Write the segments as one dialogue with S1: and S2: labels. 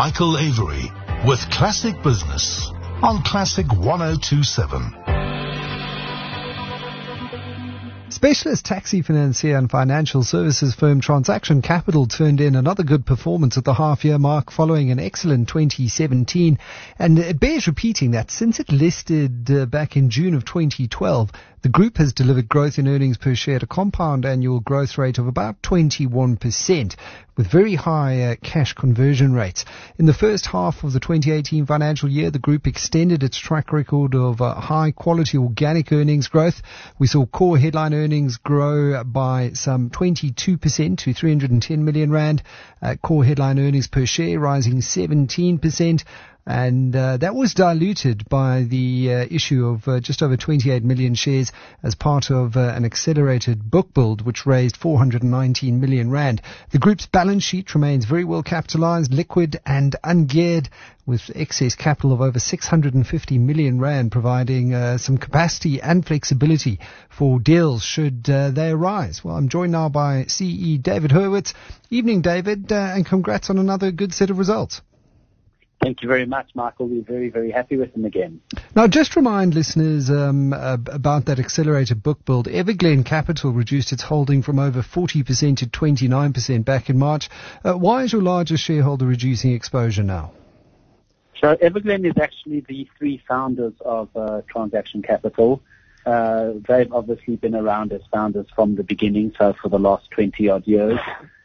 S1: Michael Avery with Classic Business on Classic 1027.
S2: Specialist taxi financier and financial services firm Transaction Capital turned in another good performance at the half-year mark following an excellent 2017. And it bears repeating that since it listed back in June of 2012, the group has delivered growth in earnings per share at a compound annual growth rate of about 21%, with very high cash conversion rates. In the first half of the 2018 financial year, the group extended its track record of high-quality organic earnings growth. We saw core headline earnings grow by some 22% to 310 million rand. Core headline earnings per share rising 17%. And that was diluted by the issue of just over 28 million shares as part of an accelerated book build, which raised 419 million rand. The group's balance sheet remains very well capitalized, liquid and ungeared, with excess capital of over 650 million rand, providing some capacity and flexibility for deals should they arise. Well, I'm joined now by CE David Hurwitz. Evening, David, and congrats on another good set of results.
S3: Thank you very much, Michael. We're very, very happy with them again.
S2: Now, just remind listeners about that accelerated book build. Everglen Capital reduced its holding from over 40% to 29% back in March. Why is your largest shareholder reducing exposure now?
S3: So Everglen is actually the three founders of Transaction Capital. They've obviously been around as founders from the beginning, so for the last 20-odd years.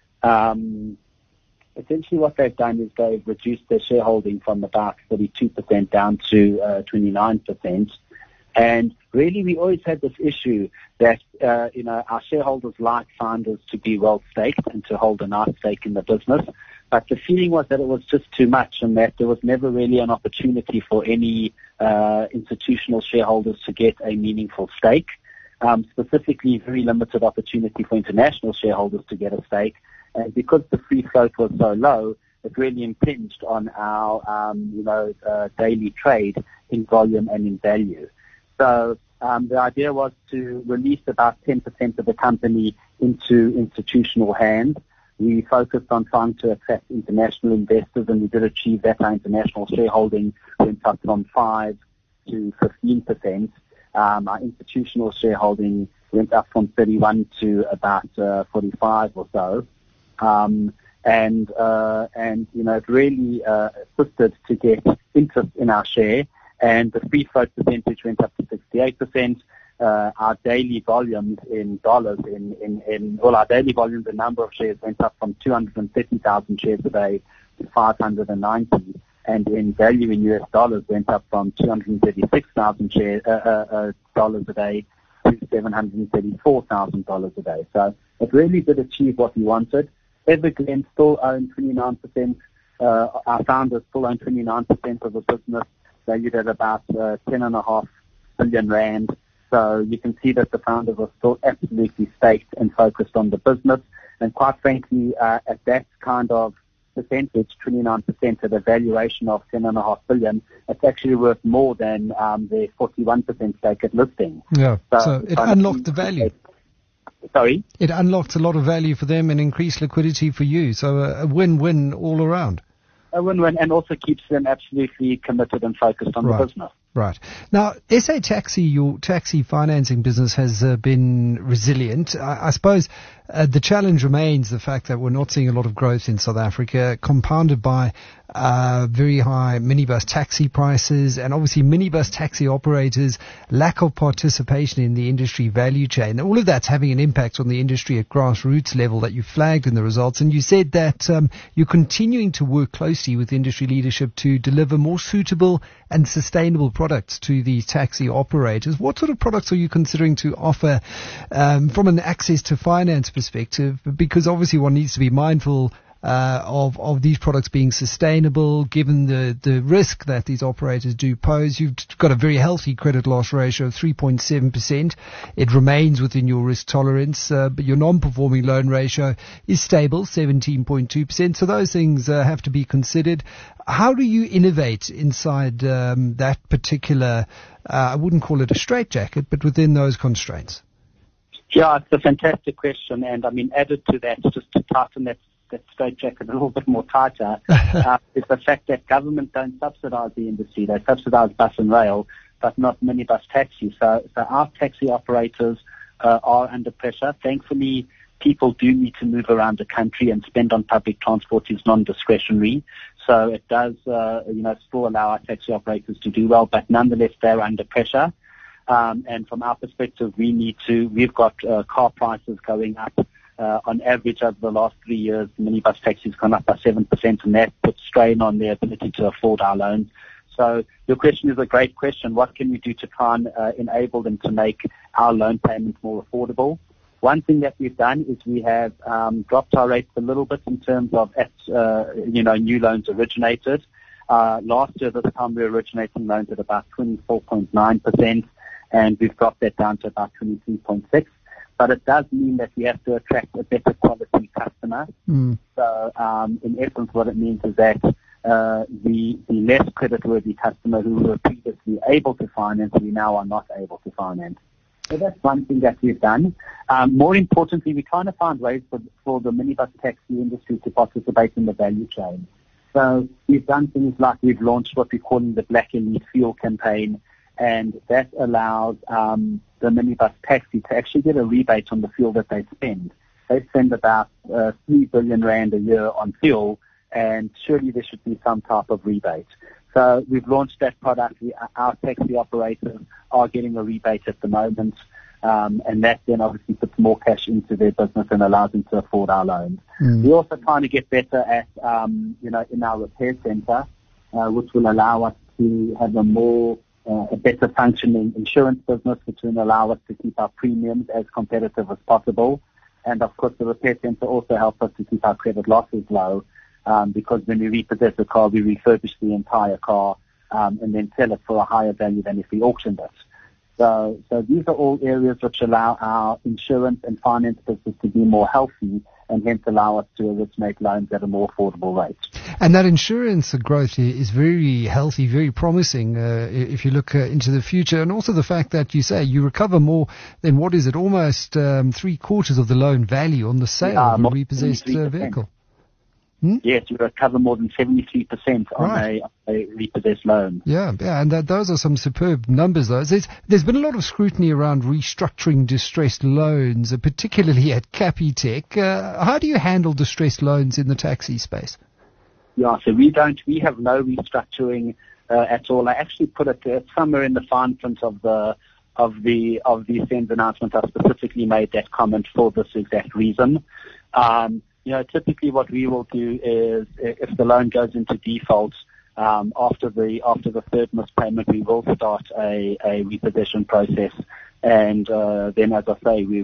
S3: Essentially what they've done is they've reduced their shareholding from about 32% down to 29%. And really we always had this issue that, our shareholders like founders to be well staked and to hold a nice stake in the business. But the feeling was that it was just too much and that there was never really an opportunity for any institutional shareholders to get a meaningful stake. Specifically, very limited opportunity for international shareholders to get a stake. And because the free float was so low, it really impinged on our, daily trade in volume and in value. So the idea was to release about 10% of the company into institutional hands. We focused on trying to attract international investors, and we did achieve that. Our international shareholding went up from 5 to 15%. Our institutional shareholding went up from 31 to about 45 or so. It really assisted to get interest in our share, and the free float percentage went up to 68%. Our daily volumes in dollars, our daily volumes, the number of shares went up from 230,000 shares a day to 590, and in value in US dollars went up from 236,000 dollars a day to $734,000 a day. So it really did achieve what we wanted. Everglen still own 29%. Our founders still own 29% of the business, valued at about 10.5 billion rand. So you can see that the founders are still absolutely staked and focused on the business. And quite frankly, at that kind of percentage, 29% at a valuation of 10.5 billion, it's actually worth more than their 41% stake at listing.
S2: Yeah, so it unlocked the value.
S3: Sorry?
S2: It unlocked a lot of value for them and increased liquidity for you. So a win-win all around.
S3: A win-win, and also keeps them absolutely committed and focused on the business.
S2: Right. Now, SA Taxi, your taxi financing business, has been resilient. I suppose the challenge remains the fact that we're not seeing a lot of growth in South Africa, compounded by very high minibus taxi prices, and obviously minibus taxi operators' lack of participation in the industry value chain. All of that's having an impact on the industry at grassroots level that you flagged in the results. And you said that you're continuing to work closely with industry leadership to deliver more suitable and sustainable products to these taxi operators. What sort of products are you considering to offer from an access to finance perspective? Because obviously one needs to be mindful of these products being sustainable, given the risk that these operators do pose. You've got a very healthy credit loss ratio of 3.7%. It remains within your risk tolerance, but your non-performing loan ratio is stable, 17.2%. So those things have to be considered. How do you innovate inside that particular, I wouldn't call it a straitjacket, but within those constraints?
S3: Yeah, it's a fantastic question. And I mean, added to that, just to tighten that straitjacket a little bit more tighter is the fact that government don't subsidize the industry. They subsidize bus and rail, but not minibus taxis. So our taxi operators are under pressure. Thankfully, people do need to move around the country, and spend on public transport is non-discretionary. So it does, still allow our taxi operators to do well, but nonetheless, they're under pressure. And from our perspective, we've got car prices going up. On average, over the last 3 years, minibus taxis gone up by 7%, and that puts strain on their ability to afford our loans. So your question is a great question. What can we do to try and enable them to make our loan payments more affordable? One thing that we've done is we have dropped our rates a little bit in terms of new loans originated. Last year, this time we were originating loans at about 24.9%, and we've dropped that down to about 23.6%. But it does mean that we have to attract a better quality customer. So in essence, what it means is that the less creditworthy customer who were previously able to finance, we now are not able to finance. So that's one thing that we've done. More importantly, we're trying to find ways for the minibus taxi industry to participate in the value chain. So we've done things like we've launched what we're calling the Black Elite Fuel campaign, and that allows the minibus taxi to actually get a rebate on the fuel that they spend. They spend about 3 billion rand a year on fuel, and surely there should be some type of rebate. So we've launched that product. Our taxi operators are getting a rebate at the moment, and that then obviously puts more cash into their business and allows them to afford our loans. We're also trying to get better at, in our repair center, which will allow us to have a better functioning insurance business, which will allow us to keep our premiums as competitive as possible. And of course, the repair center also helps us to keep our credit losses low, because when we repossess a car, we refurbish the entire car and then sell it for a higher value than if we auctioned it. So these are all areas which allow our insurance and finance business to be more healthy, and hence allow us to originate loans at a more affordable rate.
S2: And that insurance growth is very healthy, very promising if you look into the future. And also the fact that you say you recover more than, what is it, almost 3/4 of the loan value on the sale of a repossessed vehicle.
S3: Yes, you recover more than 73% on a repossessed loan.
S2: Yeah, and those are some superb numbers, though. There's been a lot of scrutiny around restructuring distressed loans, particularly at Capitec. How do you handle distressed loans in the taxi space?
S3: Yeah, so we have no restructuring at all. I actually put it somewhere in the fine print of the SENS announcement. I specifically made that comment for this exact reason. Typically what we will do is, if the loan goes into default, after the third missed payment, we will start a repossession process, and then, as I say, we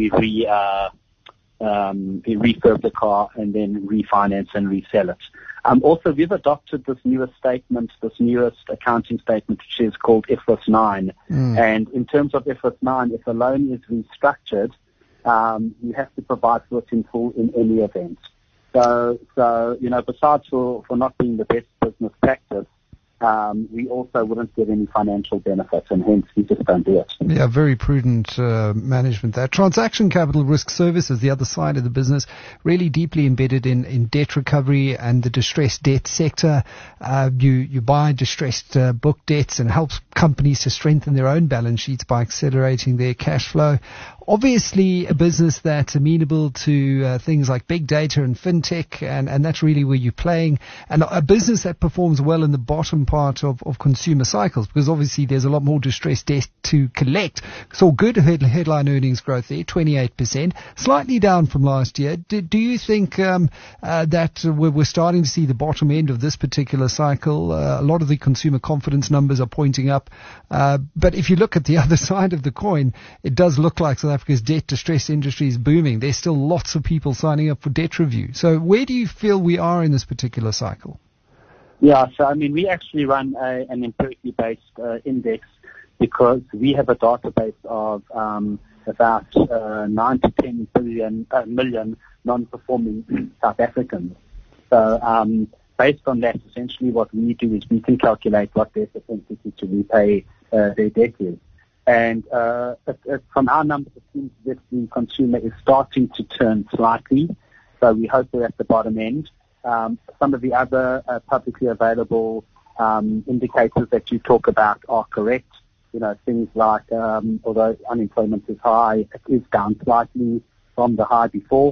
S3: refurb the car and then refinance and resell it. Also, we've adopted this newest accounting statement, which is called IFRS 9. And in terms of IFRS 9, if a loan is restructured, you have to provide for it in full in any event. So besides for not being the best business practice, we also wouldn't get any financial benefits, and hence we just don't do it.
S2: Yeah, very prudent management there. Transaction Capital Risk Services, the other side of the business, really deeply embedded in debt recovery and the distressed debt sector. You buy distressed book debts and helps companies to strengthen their own balance sheets by accelerating their cash flow. Obviously, a business that's amenable to things like big data and fintech, and that's really where you're playing. And a business that performs well in the bottom part of consumer cycles, because obviously there's a lot more distressed debt to collect. So good headline earnings growth there, 28%, slightly down from last year. Do you think that we're starting to see the bottom end of this particular cycle? A lot of the consumer confidence numbers are pointing up. But if you look at the other side of the coin, it does look like South Africa's debt distress industry is booming. There's still lots of people signing up for debt review. So where do you feel we are in this particular cycle?
S3: Yeah, so we actually run an empirically based index, because we have a database of about 9 to 10 million non-performing South Africans. So based on that, essentially what we do is we can calculate what their propensity to repay their debt is. And from our numbers, it seems that the consumer is starting to turn slightly. So we hope we're at the bottom end. Some of the other publicly available indicators that you talk about are correct. Things like, although unemployment is high, it is down slightly from the high before.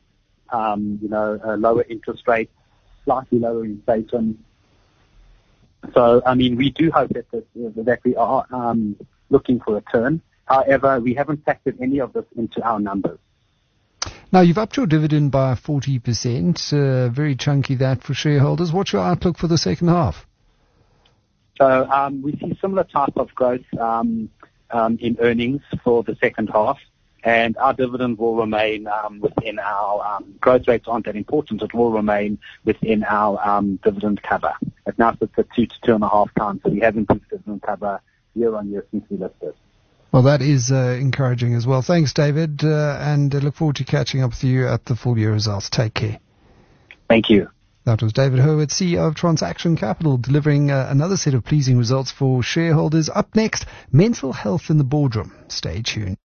S3: Lower interest rates, slightly lower inflation. So, we do hope that we are looking for a turn. However, we haven't factored any of this into our numbers.
S2: Now, you've upped your dividend by 40%, very chunky that for shareholders. What's your outlook for the second half?
S3: So we see similar type of growth in earnings for the second half, and our dividend will remain within our growth rates aren't that important. It will remain within our dividend cover. It now sits at 2 to 2.5 times, so we have improved dividend cover year on year since we listed.
S2: Well, that is encouraging as well. Thanks, David, and look forward to catching up with you at the full year results. Take care.
S3: Thank you.
S2: That was David Hurwitz, CEO of Transaction Capital, delivering another set of pleasing results for shareholders. Up next, mental health in the boardroom. Stay tuned.